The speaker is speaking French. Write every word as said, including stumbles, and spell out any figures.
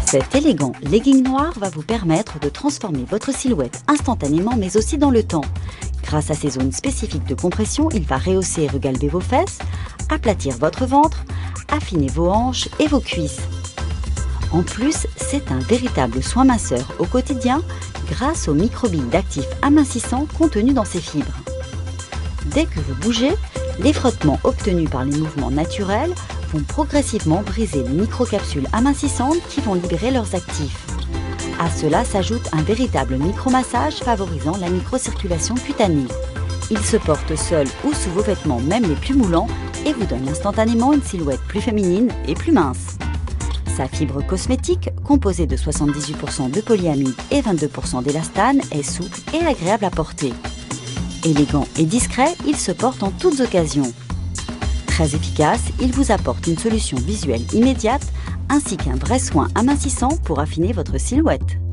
Cet élégant legging noir va vous permettre de transformer votre silhouette instantanément mais aussi dans le temps. Grâce à ses zones spécifiques de compression, il va rehausser et regalber vos fesses, aplatir votre ventre, affiner vos hanches et vos cuisses. En plus, c'est un véritable soin masseur au quotidien grâce aux microbilles d'actifs amincissants contenus dans ses fibres. Dès que vous bougez, les frottements obtenus par les mouvements naturels vont progressivement briser les microcapsules amincissantes qui vont libérer leurs actifs. À cela s'ajoute un véritable micromassage favorisant la microcirculation cutanée. Il se porte seul ou sous vos vêtements, même les plus moulants, et vous donne instantanément une silhouette plus féminine et plus mince. Sa fibre cosmétique, composée de soixante-dix-huit pour cent de polyamide et vingt-deux pour cent d'élastane, est souple et agréable à porter. Élégant et discret, il se porte en toutes occasions. Très efficace, il vous apporte une solution visuelle immédiate ainsi qu'un vrai soin amincissant pour affiner votre silhouette.